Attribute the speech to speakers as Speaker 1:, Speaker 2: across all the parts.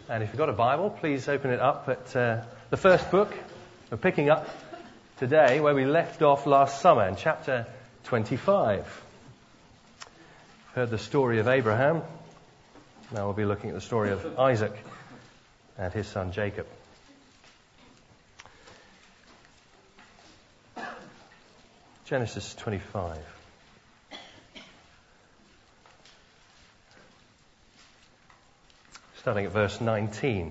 Speaker 1: And if you've got a Bible, please open it up at the first book. We're picking up today where we left off last summer in chapter 25. Heard the story of Abraham. Now we'll be looking at the story of Isaac and his son Jacob. Genesis 25. Starting at verse 19.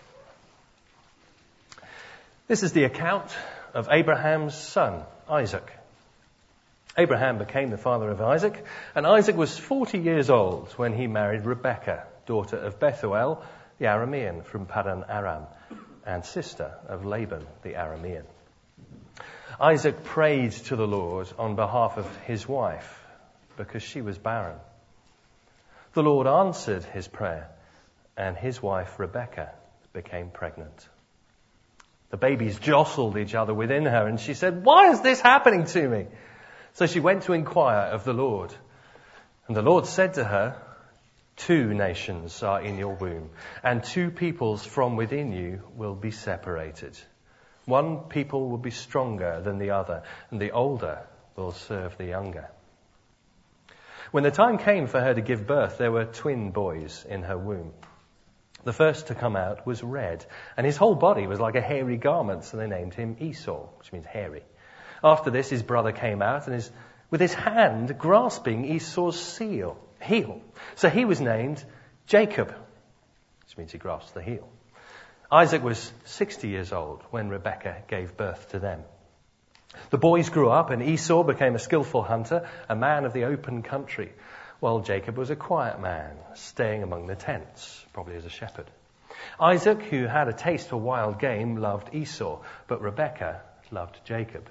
Speaker 1: This is the account of Abraham's son, Isaac. Abraham became the father of Isaac, and Isaac was 40 years old when he married Rebekah, daughter of Bethuel, the Aramean from Paddan Aram, and sister of Laban, the Aramean. Isaac prayed to the Lord on behalf of his wife, because she was barren. The Lord answered his prayer, and his wife Rebekah became pregnant. The babies jostled each other within her, and she said, "Why is this happening to me?" So she went to inquire of the Lord. And the Lord said to her, "Two nations are in your womb, and two peoples from within you will be separated. One people will be stronger than the other, and the older will serve the younger." When the time came for her to give birth, there were twin boys in her womb. The first to come out was red, and his whole body was like a hairy garment, so they named him Esau, which means hairy. After this, his brother came out, and with his hand grasping Esau's heel. So he was named Jacob, which means he grasped the heel. Isaac was 60 years old when Rebekah gave birth to them. The boys grew up, and Esau became a skillful hunter, a man of the open country, while Jacob was a quiet man, staying among the tents, probably as a shepherd. Isaac, who had a taste for wild game, loved Esau, but Rebekah loved Jacob.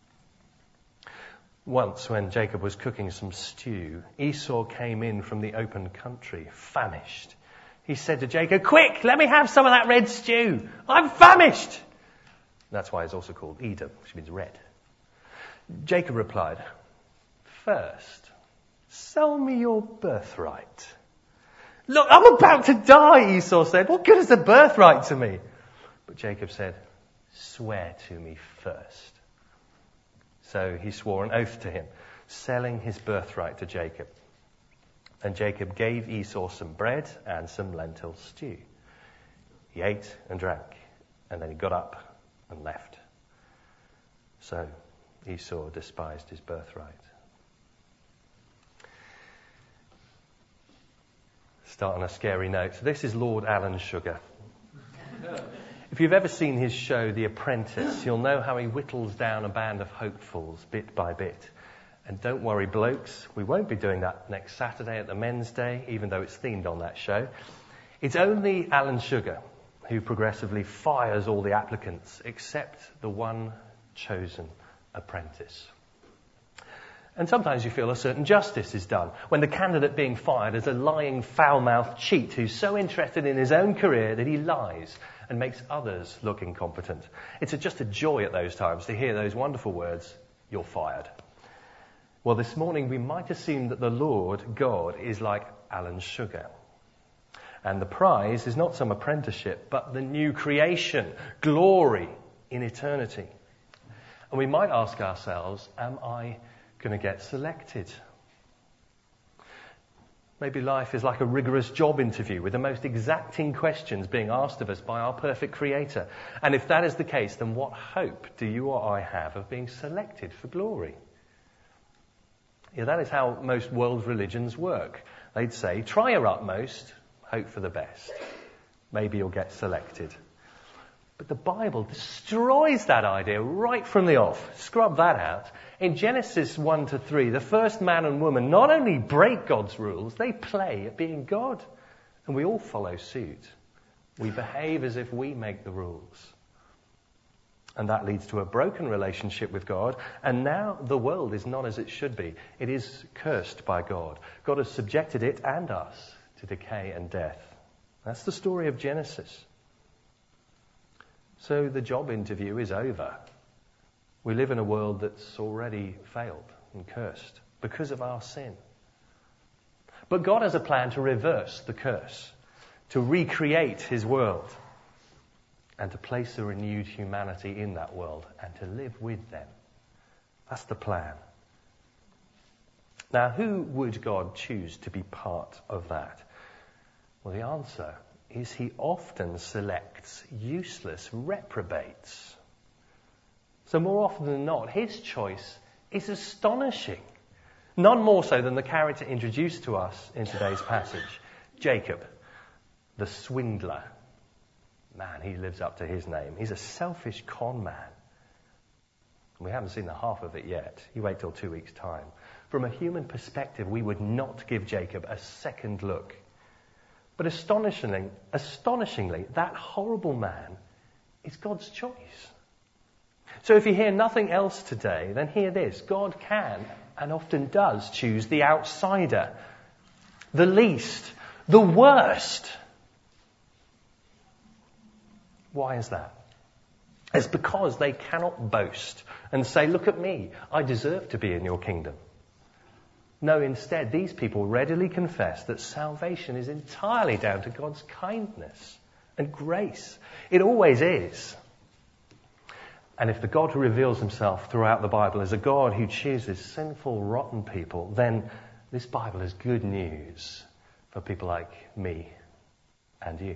Speaker 1: Once, when Jacob was cooking some stew, Esau came in from the open country, famished. He said to Jacob, "Quick, let me have some of that red stew. I'm famished." That's why it's also called Edom, which means red. Jacob replied, "First, sell me your birthright." "Look, I'm about to die," Esau said. "What good is the birthright to me?" But Jacob said, "Swear to me first." So he swore an oath to him, selling his birthright to Jacob. And Jacob gave Esau some bread and some lentil stew. He ate and drank, and then he got up and left. So Esau despised his birthright. Start on a scary note. So this is Lord Alan Sugar. If you've ever seen his show, The Apprentice, you'll know how he whittles down a band of hopefuls bit by bit. And don't worry, blokes, we won't be doing that next Saturday at the Men's Day, even though it's themed on that show. It's only Alan Sugar who progressively fires all the applicants except the one chosen apprentice. And sometimes you feel a certain justice is done when the candidate being fired is a lying, foul-mouthed cheat who's so interested in his own career that he lies and makes others look incompetent. It's just a joy at those times to hear those wonderful words, "You're fired." Well, this morning we might assume that the Lord God is like Alan Sugar. And the prize is not some apprenticeship, but the new creation, glory in eternity. And we might ask ourselves, am I going to get selected? Maybe life is like a rigorous job interview with the most exacting questions being asked of us by our perfect Creator. And if that is the case, then what hope do you or I have of being selected for glory? Yeah, that is how most world religions work. They'd say, try your utmost, hope for the best. Maybe you'll get selected. But the Bible destroys that idea right from the off. Scrub that out. In Genesis 1-3, the first man and woman not only break God's rules, they play at being God. And we all follow suit. We behave as if we make the rules. And that leads to a broken relationship with God. And now the world is not as it should be. It is cursed by God. God has subjected it and us to decay and death. That's the story of Genesis. So the job interview is over. We live in a world that's already failed and cursed because of our sin. But God has a plan to reverse the curse, to recreate his world, and to place a renewed humanity in that world and to live with them. That's the plan. Now, who would God choose to be part of that? Well, the answer is he often selects useless reprobates. So more often than not, his choice is astonishing. None more so than the character introduced to us in today's passage, Jacob, the swindler. Man, he lives up to his name. He's a selfish con man. We haven't seen the half of it yet. You wait till 2 weeks' time. From a human perspective, we would not give Jacob a second look. But astonishingly, that horrible man is God's choice. So if you hear nothing else today, then hear this. God can and often does choose the outsider, the least, the worst. Why is that? It's because they cannot boast and say, look at me, I deserve to be in your kingdom. No, instead, these people readily confess that salvation is entirely down to God's kindness and grace. It always is. And if the God who reveals himself throughout the Bible is a God who chooses sinful, rotten people, then this Bible is good news for people like me and you.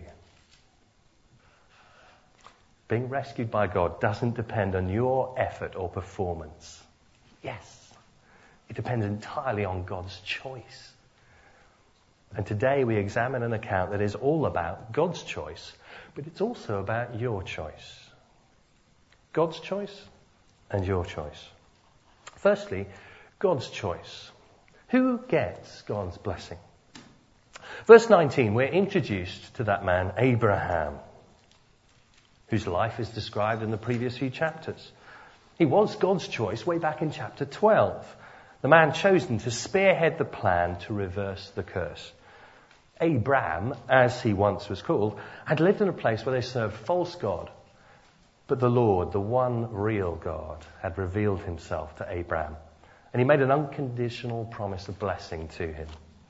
Speaker 1: Being rescued by God doesn't depend on your effort or performance. Yes, it depends entirely on God's choice. And today we examine an account that is all about God's choice, but it's also about your choice. God's choice and your choice. Firstly, God's choice. Who gets God's blessing? Verse 19, we're introduced to that man, Abraham, whose life is described in the previous few chapters. He was God's choice way back in chapter 12. The man chosen to spearhead the plan to reverse the curse. Abram, as he once was called, had lived in a place where they served false God. But the Lord, the one real God, had revealed himself to Abram. And he made an unconditional promise of blessing to him.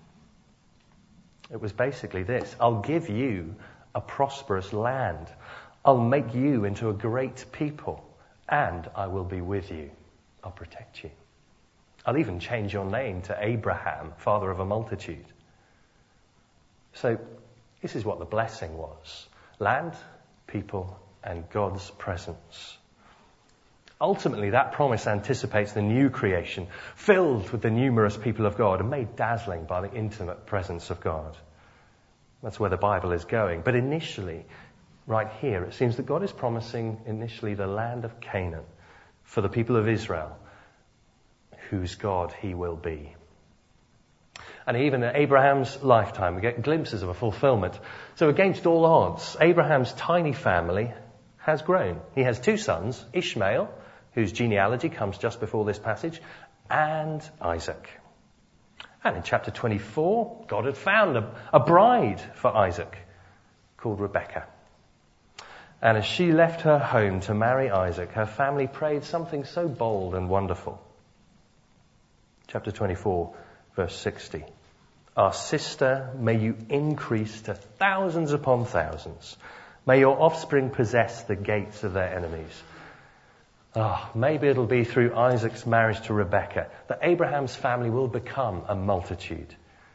Speaker 1: It was basically this: I'll give you a prosperous land. I'll make you into a great people. And I will be with you. I'll protect you. I'll even change your name to Abraham, father of a multitude. So this is what the blessing was: land, people, and God's presence. Ultimately, that promise anticipates the new creation, filled with the numerous people of God and made dazzling by the intimate presence of God. That's where the Bible is going. But initially, right here, it seems that God is promising initially the land of Canaan for the people of Israel, whose God he will be. And even in Abraham's lifetime, we get glimpses of a fulfillment. So against all odds, Abraham's tiny family has grown. He has 2 sons, Ishmael, whose genealogy comes just before this passage, and Isaac. And in chapter 24, God had found a bride for Isaac called Rebekah. And as she left her home to marry Isaac, her family prayed something so bold and wonderful. Chapter 24, verse 60. Our sister, may you increase to thousands upon thousands. May your offspring possess the gates of their enemies. Maybe it'll be through Isaac's marriage to Rebekah that Abraham's family will become a multitude.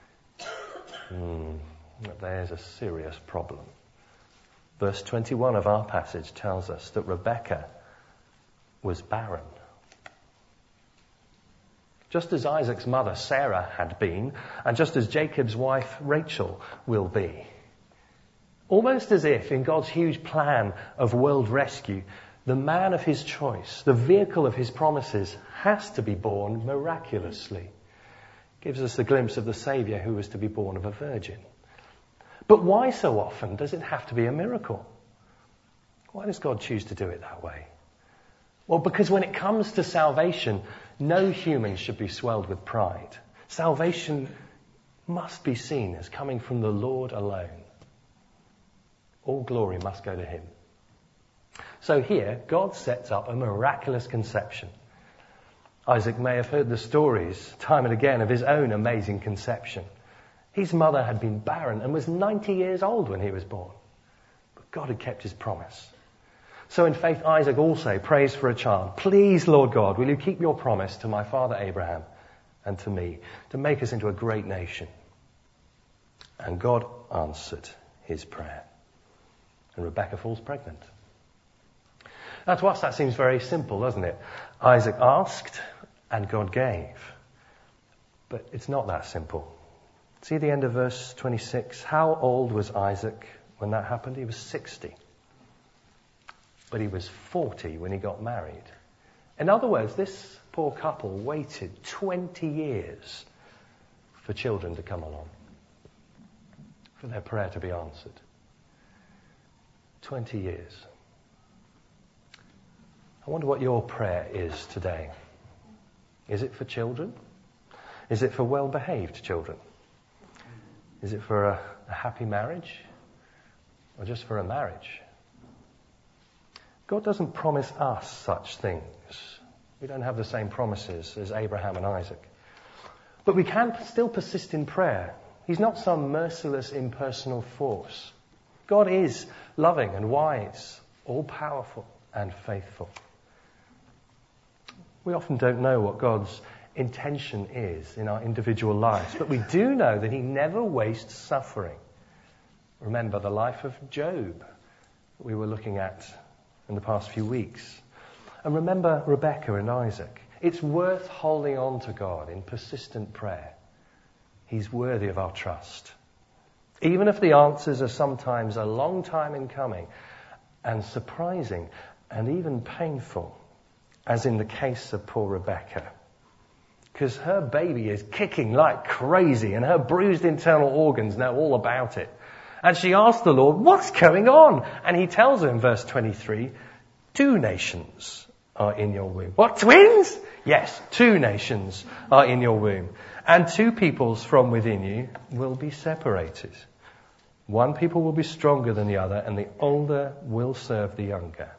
Speaker 1: There's a serious problem. Verse 21 of our passage tells us that Rebekah was barren. Just as Isaac's mother Sarah had been, and just as Jacob's wife Rachel will be. Almost as if in God's huge plan of world rescue, the man of his choice, the vehicle of his promises, has to be born miraculously. Gives us a glimpse of the Saviour who was to be born of a virgin. But why so often does it have to be a miracle? Why does God choose to do it that way? Well, because when it comes to salvation, no human should be swelled with pride. Salvation must be seen as coming from the Lord alone. All glory must go to him. So here, God sets up a miraculous conception. Isaac may have heard the stories time and again of his own amazing conception. His mother had been barren and was 90 years old when he was born. But God had kept his promise. So in faith, Isaac also prays for a child. Please, Lord God, will you keep your promise to my father Abraham and to me to make us into a great nation? And God answered his prayer. And Rebekah falls pregnant. Now to us that seems very simple, doesn't it? Isaac asked and God gave. But it's not that simple. See the end of verse 26. How old was Isaac when that happened? He was 60. But he was 40 when he got married. In other words, this poor couple waited 20 years for children to come along, for their prayer to be answered. 20 years. I wonder what your prayer is today. Is it for children? Is it for well-behaved children? Is it for a happy marriage? Or just for a marriage? God doesn't promise us such things. We don't have the same promises as Abraham and Isaac. But we can still persist in prayer. He's not some merciless impersonal force. God is loving and wise, all-powerful and faithful. We often don't know what God's intention is in our individual lives, but we do know that he never wastes suffering. Remember the life of Job that we were looking at in the past few weeks. And remember Rebekah and Isaac. It's worth holding on to God in persistent prayer. He's worthy of our trust. Even if the answers are sometimes a long time in coming and surprising and even painful, as in the case of poor Rebekah. Because her baby is kicking like crazy and her bruised internal organs know all about it. And she asks the Lord, what's going on? And he tells her in verse 23, 2 nations are in your womb. What, twins? Yes, 2 nations are in your womb. And 2 peoples from within you will be separated. One people will be stronger than the other, and the older will serve the younger.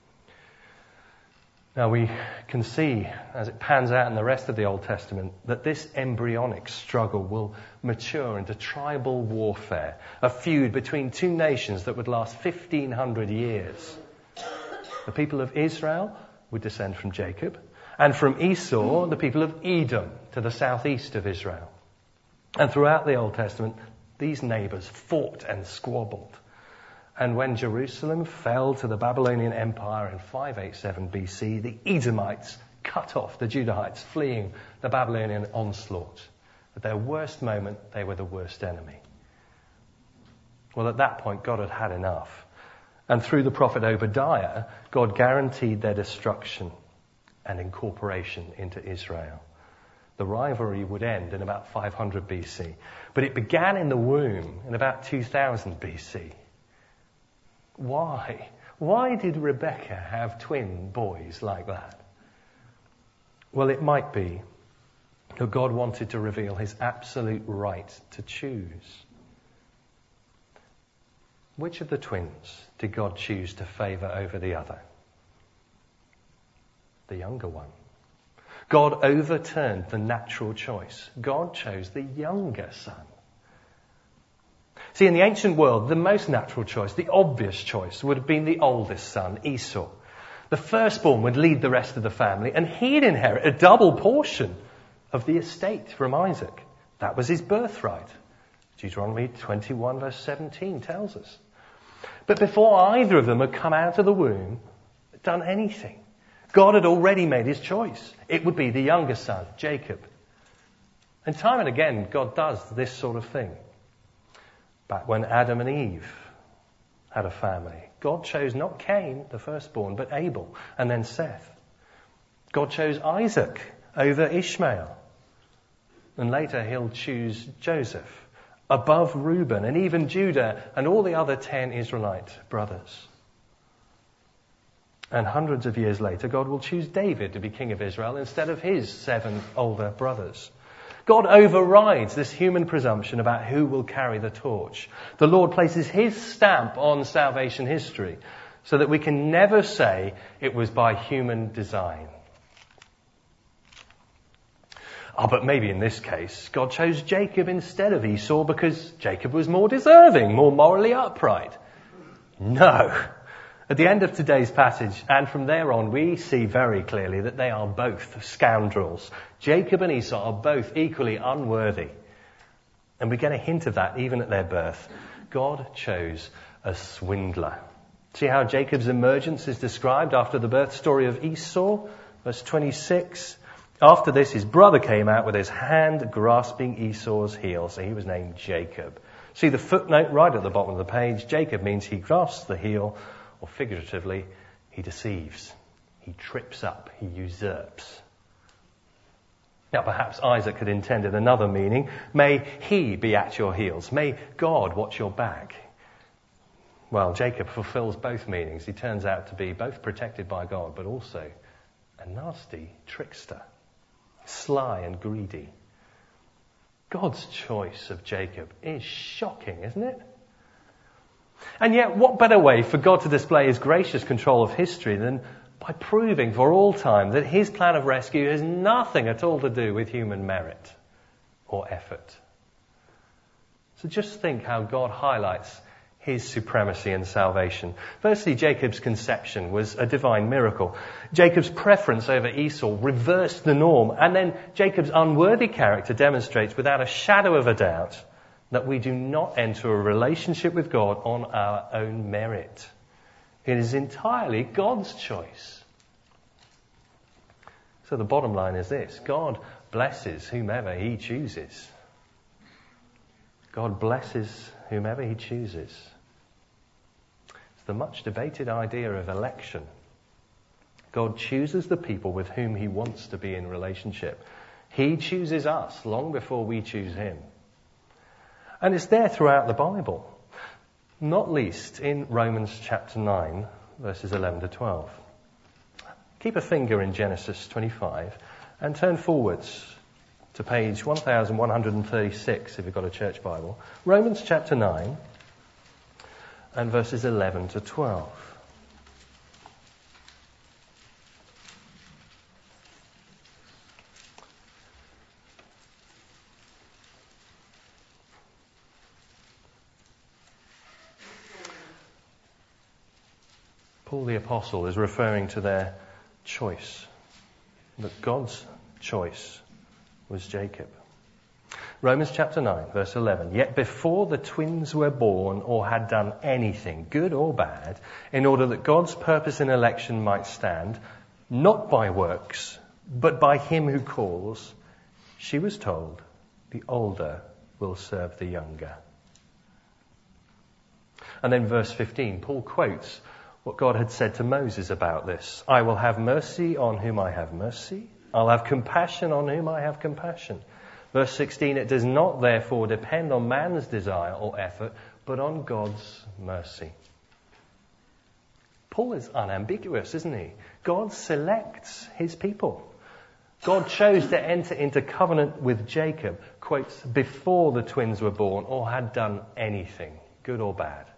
Speaker 1: Now we can see, as it pans out in the rest of the Old Testament, that this embryonic struggle will mature into tribal warfare, a feud between 2 nations that would last 1,500 years. The people of Israel would descend from Jacob, and from Esau, the people of Edom, to the southeast of Israel. And throughout the Old Testament, these neighbours fought and squabbled. And when Jerusalem fell to the Babylonian Empire in 587 BC, the Edomites cut off the Judahites fleeing the Babylonian onslaught. At their worst moment, they were the worst enemy. Well, at that point, God had had enough. And through the prophet Obadiah, God guaranteed their destruction and incorporation into Israel. The rivalry would end in about 500 BC. But it began in the womb in about 2000 BC. Why? Why did Rebekah have twin boys like that? Well, it might be that God wanted to reveal his absolute right to choose. Which of the twins did God choose to favour over the other? The younger one. God overturned the natural choice. God chose the younger son. See, in the ancient world, the most natural choice, the obvious choice, would have been the oldest son, Esau. The firstborn would lead the rest of the family, and he'd inherit a double portion of the estate from Isaac. That was his birthright. Deuteronomy 21 verse 17 tells us. But before either of them had come out of the womb, done anything, God had already made his choice. It would be the younger son, Jacob. And time and again, God does this sort of thing. Back when Adam and Eve had a family, God chose not Cain, the firstborn, but Abel, and then Seth. God chose Isaac over Ishmael. And later he'll choose Joseph above Reuben and even Judah and all the other 10 Israelite brothers. And hundreds of years later, God will choose David to be king of Israel instead of his 7 older brothers. God overrides this human presumption about who will carry the torch. The Lord places his stamp on salvation history so that we can never say it was by human design. But maybe in this case, God chose Jacob instead of Esau because Jacob was more deserving, more morally upright. No. At the end of today's passage, and from there on, we see very clearly that they are both scoundrels. Jacob and Esau are both equally unworthy. And we get a hint of that even at their birth. God chose a swindler. See how Jacob's emergence is described after the birth story of Esau? Verse 26. After this, his brother came out with his hand grasping Esau's heel. So he was named Jacob. See the footnote right at the bottom of the page. Jacob means he grasps the heel, or figuratively, he deceives. He trips up. He usurps. Now perhaps Isaac had intended another meaning. May he be at your heels. May God watch your back. Well, Jacob fulfills both meanings. He turns out to be both protected by God, but also a nasty trickster. Sly and greedy. God's choice of Jacob is shocking, isn't it? And yet, what better way for God to display his gracious control of history than by proving for all time that his plan of rescue has nothing at all to do with human merit or effort. So just think how God highlights his supremacy in salvation. Firstly, Jacob's conception was a divine miracle. Jacob's preference over Esau reversed the norm. And then Jacob's unworthy character demonstrates without a shadow of a doubt that we do not enter a relationship with God on our own merit. It is entirely God's choice. So the bottom line is this: God blesses whomever he chooses. God blesses whomever he chooses. It's the much debated idea of election. God chooses the people with whom he wants to be in relationship. He chooses us long before we choose him. And it's there throughout the Bible. Not least in Romans chapter 9, verses 11 to 12. Keep a finger in Genesis 25 and turn forwards to page 1136 if you've got a church Bible. Romans chapter 9 and verses 11 to 12. Paul the Apostle is referring to their choice, that God's choice was Jacob. Romans chapter 9, verse 11. Yet before the twins were born or had done anything, good or bad, in order that God's purpose in election might stand, not by works, but by him who calls, she was told, the older will serve the younger. And then verse 15, Paul quotes what God had said to Moses about this. I will have mercy on whom I have mercy. I'll have compassion on whom I have compassion. Verse 16, it does not therefore depend on man's desire or effort, but on God's mercy. Paul is unambiguous, isn't he? God selects his people. God chose to enter into covenant with Jacob, quotes, before the twins were born or had done anything, good or bad.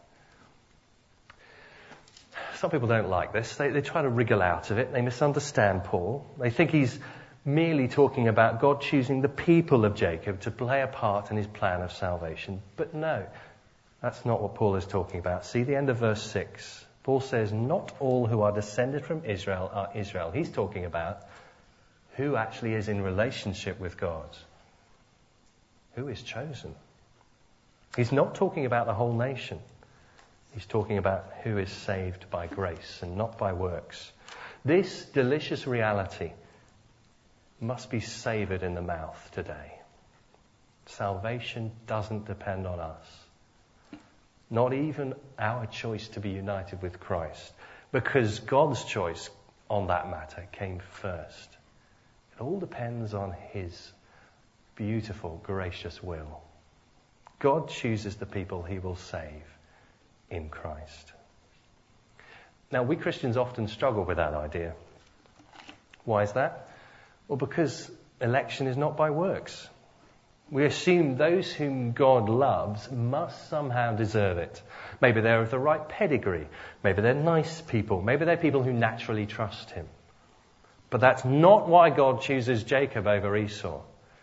Speaker 1: Some people don't like this. They try to wriggle out of it. They misunderstand Paul. They think he's merely talking about God choosing the people of Jacob to play a part in his plan of salvation. But no, that's not what Paul is talking about. See the end of verse 6. Paul says, not all who are descended from Israel are Israel. He's talking about who actually is in relationship with God. Who is chosen. He's not talking about the whole nation. He's talking about who is saved by grace and not by works. This delicious reality must be savoured in the mouth today. Salvation doesn't depend on us. Not even our choice to be united with Christ. Because God's choice on that matter came first. It all depends on his beautiful, gracious will. God chooses the people he will save in Christ. Now, we Christians often struggle with that idea. Why is that? Well, because election is not by works. We assume those whom God loves must somehow deserve it. Maybe they're of the right pedigree. Maybe they're nice people. Maybe they're people who naturally trust him. But that's not why God chooses Jacob over Esau.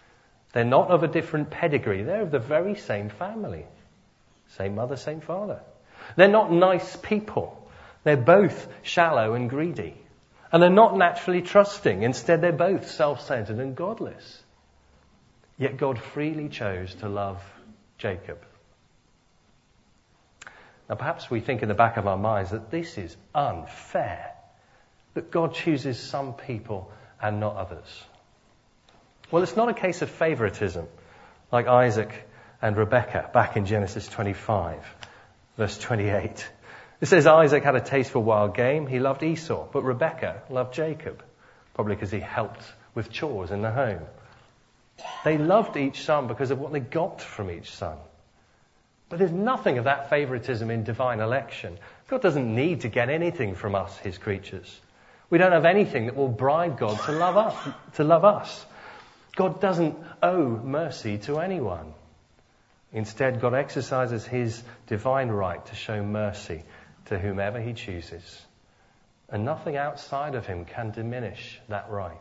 Speaker 1: They're not of a different pedigree. They're of the very same family. Same mother, same father. They're not nice people. They're both shallow and greedy. And they're not naturally trusting. Instead, they're both self-centered and godless. Yet God freely chose to love Jacob. Now, perhaps we think in the back of our minds that this is unfair. That God chooses some people and not others. Well, it's not a case of favoritism, like Isaac and Rebekah back in Genesis 25, verse 28. It says Isaac had a taste for wild game. He loved Esau, but Rebekah loved Jacob, probably because he helped with chores in the home. They loved each son because of what they got from each son. But there's nothing of that favoritism in divine election. God doesn't need to get anything from us, his creatures. We don't have anything that will bribe God to love us. God doesn't owe mercy to anyone. Instead, God exercises his divine right to show mercy to whomever he chooses. And nothing outside of him can diminish that right.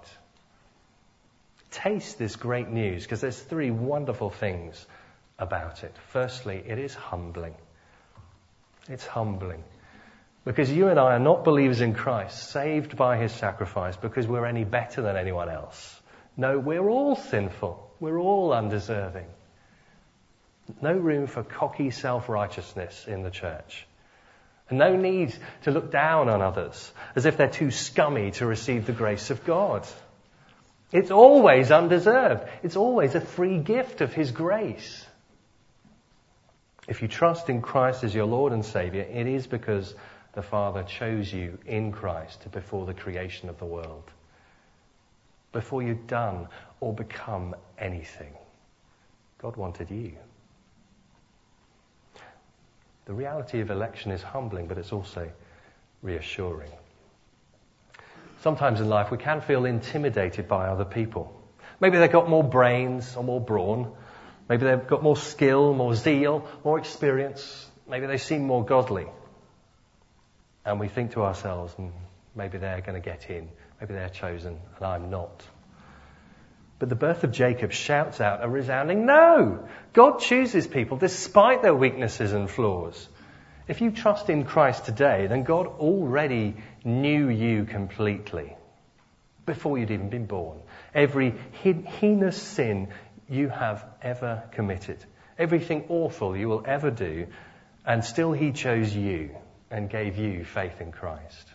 Speaker 1: Taste this great news, because there's three wonderful things about it. Firstly, it is humbling. It's humbling. Because you and I are not believers in Christ, saved by his sacrifice because we're any better than anyone else. No, we're all sinful. We're all undeserving. No room for cocky self-righteousness in the church. And no need to look down on others as if they're too scummy to receive the grace of God. It's always undeserved. It's always a free gift of his grace. If you trust in Christ as your Lord and Saviour, it is because the Father chose you in Christ before the creation of the world. Before you'd done or become anything. God wanted you. The reality of election is humbling, but it's also reassuring. Sometimes in life we can feel intimidated by other people. Maybe they've got more brains or more brawn. Maybe they've got more skill, more zeal, more experience. Maybe they seem more godly. And we think to ourselves, maybe they're going to get in. Maybe they're chosen and I'm not. But the birth of Jacob shouts out a resounding no. God chooses people despite their weaknesses and flaws. If you trust in Christ today, then God already knew you completely before you'd even been born. Every heinous sin you have ever committed, everything awful you will ever do, and still he chose you and gave you faith in Christ.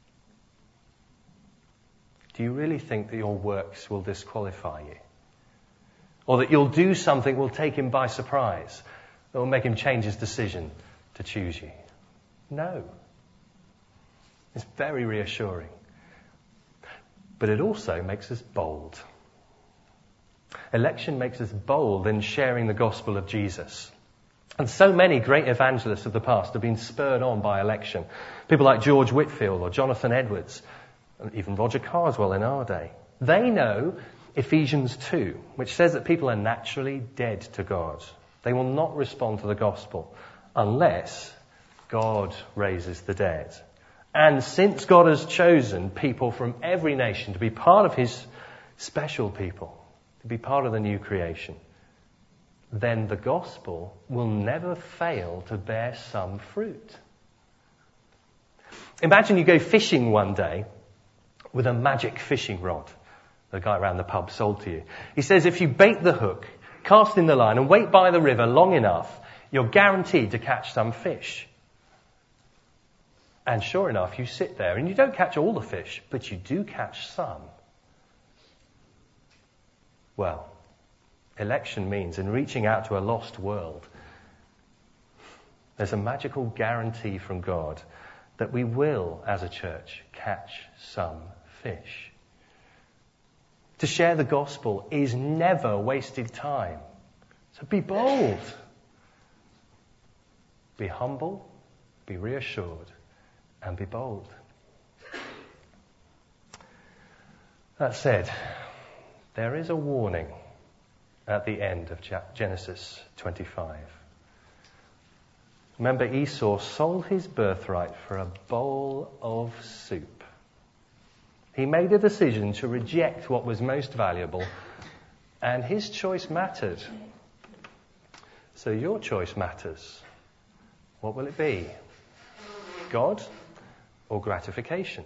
Speaker 1: Do you really think that your works will disqualify you? Or that you'll do something that will take him by surprise, that will make him change his decision to choose you? No. It's very reassuring. But it also makes us bold. Election makes us bold in sharing the gospel of Jesus. And so many great evangelists of the past have been spurred on by election. People like George Whitefield or Jonathan Edwards, and even Roger Carswell in our day. They know Ephesians 2, which says that people are naturally dead to God. They will not respond to the gospel unless God raises the dead. And since God has chosen people from every nation to be part of his special people, to be part of the new creation, then the gospel will never fail to bear some fruit. Imagine you go fishing one day with a magic fishing rod the guy around the pub sold to you. He says if you bait the hook, cast in the line and wait by the river long enough, you're guaranteed to catch some fish. And sure enough, you sit there and you don't catch all the fish, but you do catch some. Well, election means in reaching out to a lost world, there's a magical guarantee from God that we will, as a church, catch some fish. To share the gospel is never wasted time. So be bold. Be humble, be reassured, and be bold. That said, there is a warning at the end of Genesis 25. Remember, Esau sold his birthright for a bowl of soup. He made a decision to reject what was most valuable And his choice mattered. So your choice matters. What will it be? God or gratification?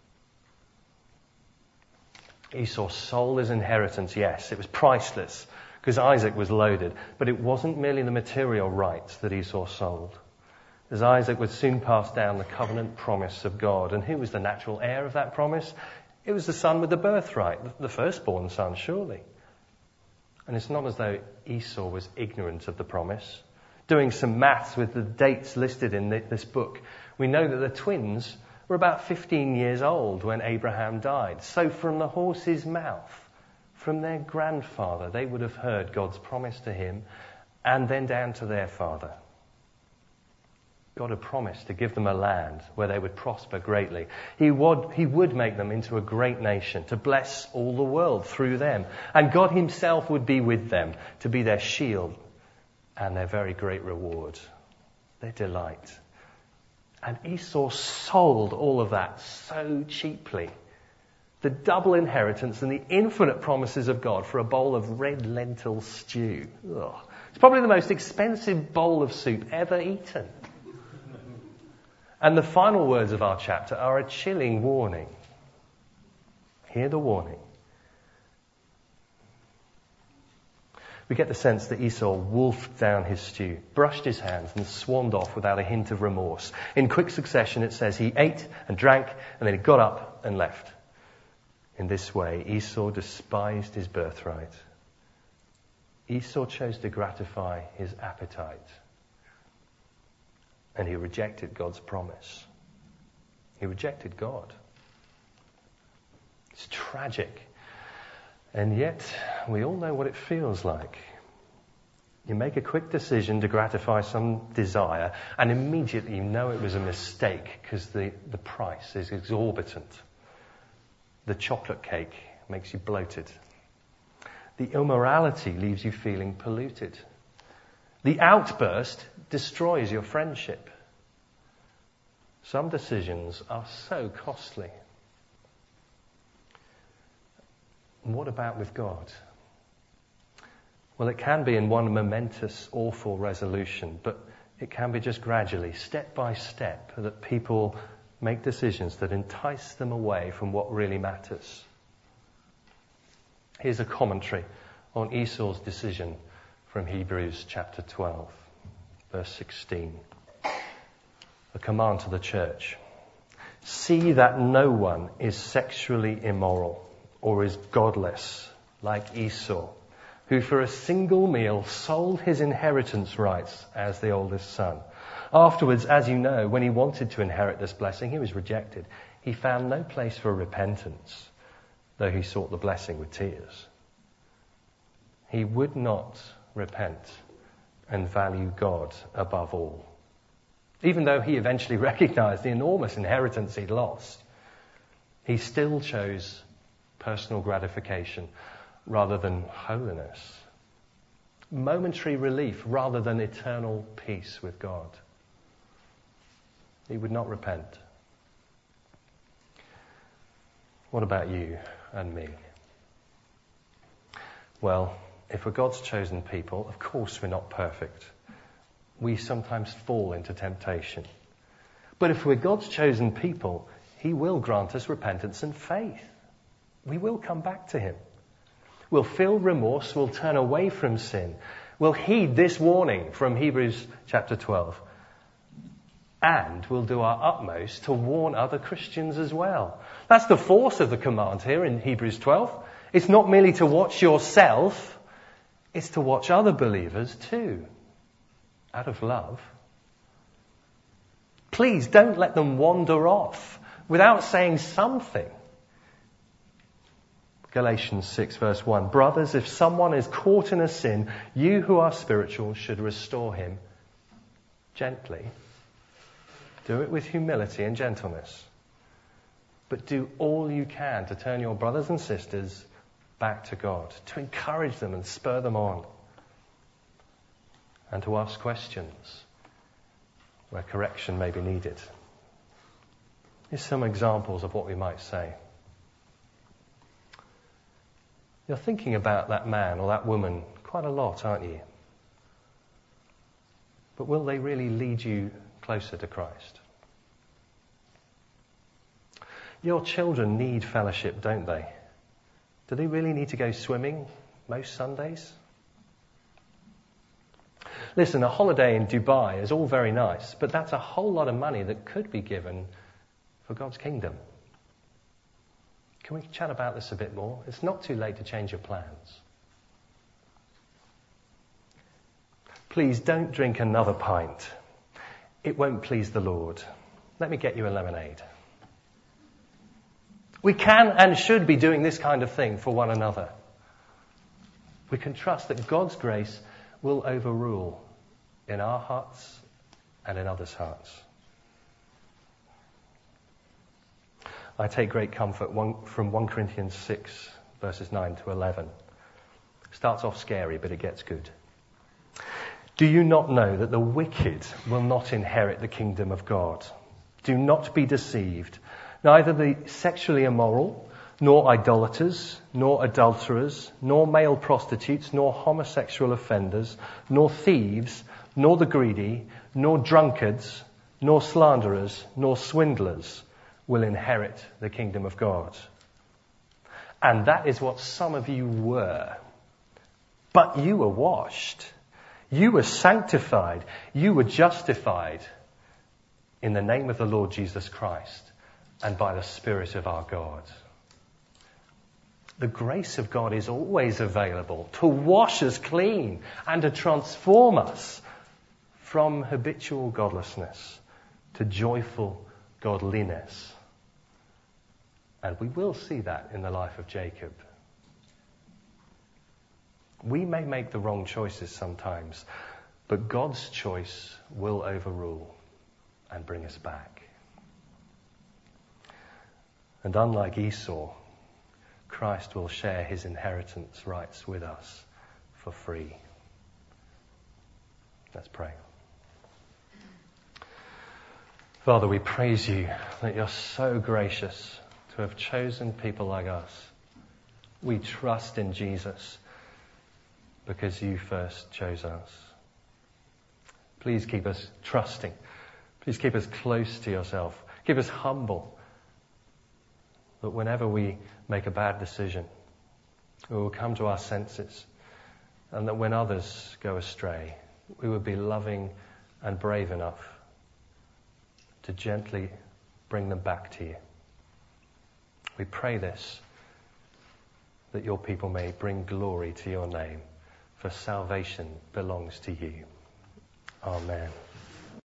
Speaker 1: Esau sold his inheritance, yes, it was priceless because Isaac was loaded, but it wasn't merely the material rights that Esau sold. As Isaac would soon pass down the covenant promise of God. And who was the natural heir of that promise? It was the son with the birthright, the firstborn son, surely. And it's not as though Esau was ignorant of the promise. Doing some maths with the dates listed in this book, we know that the twins were about 15 years old when Abraham died. So from the horse's mouth, from their grandfather, they would have heard God's promise to him, and then down to their father. God had promised to give them a land where they would prosper greatly. He would make them into a great nation, to bless all the world through them. And God himself would be with them, to be their shield and their very great reward, their delight. And Esau sold all of that so cheaply. The double inheritance and the infinite promises of God for a bowl of red lentil stew. Ugh. It's probably the most expensive bowl of soup ever eaten. And the final words of our chapter are a chilling warning. Hear the warning. We get the sense that Esau wolfed down his stew, brushed his hands and swarmed off without a hint of remorse. In quick succession it says he ate and drank and then he got up and left. In this way Esau despised his birthright. Esau chose to gratify his appetite. And he rejected God's promise. He rejected God. It's tragic. And yet, we all know what it feels like. You make a quick decision to gratify some desire, and immediately you know it was a mistake because the price is exorbitant. The chocolate cake makes you bloated. The immorality leaves you feeling polluted. The outburst destroys your friendship. Some decisions are so costly. And what about with God? Well, it can be in one momentous, awful resolution, but it can be just gradually, step by step, that people make decisions that entice them away from what really matters. Here's a commentary on Esau's decision from Hebrews chapter 12, verse 16. A command to the church. See that no one is sexually immoral or is godless like Esau, who for a single meal sold his inheritance rights as the oldest son. Afterwards, as you know, when he wanted to inherit this blessing, he was rejected. He found no place for repentance, though he sought the blessing with tears. He would not repent and value God above all. Even though he eventually recognized the enormous inheritance he'd lost, he still chose personal gratification rather than holiness. Momentary relief rather than eternal peace with God. He would not repent. What about you and me? Well, if we're God's chosen people, of course we're not perfect. We sometimes fall into temptation. But if we're God's chosen people, He will grant us repentance and faith. We will come back to Him. We'll feel remorse, we'll turn away from sin. We'll heed this warning from Hebrews chapter 12. And we'll do our utmost to warn other Christians as well. That's the force of the command here in Hebrews 12. It's not merely to watch yourself, it's to watch other believers too, out of love. Please don't let them wander off without saying something. Galatians 6 verse 1. Brothers, if someone is caught in a sin, you who are spiritual should restore him gently. Do it with humility and gentleness. But do all you can to turn your brothers and sisters back to God, to encourage them and spur them on, and to ask questions where correction may be needed. Here's some examples of what we might say. You're thinking about that man or that woman quite a lot, aren't you? But will they really lead you closer to Christ? Your children need fellowship, don't they? Do they really need to go swimming most Sundays? Listen, a holiday in Dubai is all very nice, but that's a whole lot of money that could be given for God's kingdom. Can we chat about this a bit more? It's not too late to change your plans. Please don't drink another pint. It won't please the Lord. Let me get you a lemonade. We can and should be doing this kind of thing for one another. We can trust that God's grace will overrule in our hearts and in others' hearts. I take great comfort from 1 Corinthians 6, verses 9 to 11. Starts off scary, but it gets good. Do you not know that the wicked will not inherit the kingdom of God? Do not be deceived. Neither the sexually immoral, nor idolaters, nor adulterers, nor male prostitutes, nor homosexual offenders, nor thieves, nor the greedy, nor drunkards, nor slanderers, nor swindlers will inherit the kingdom of God. And that is what some of you were. But you were washed. You were sanctified. You were justified in the name of the Lord Jesus Christ and by the Spirit of our God. The grace of God is always available to wash us clean and to transform us from habitual godlessness to joyful godliness. And we will see that in the life of Jacob. We may make the wrong choices sometimes, but God's choice will overrule and bring us back. And unlike Esau, Christ will share his inheritance rights with us for free. Let's pray. Father, we praise you that you're so gracious to have chosen people like us. We trust in Jesus because you first chose us. Please keep us trusting. Please keep us close to yourself. Keep us humble. That whenever we make a bad decision, we will come to our senses. And that when others go astray, we would be loving and brave enough to gently bring them back to you. We pray this, that your people may bring glory to your name, for salvation belongs to you. Amen.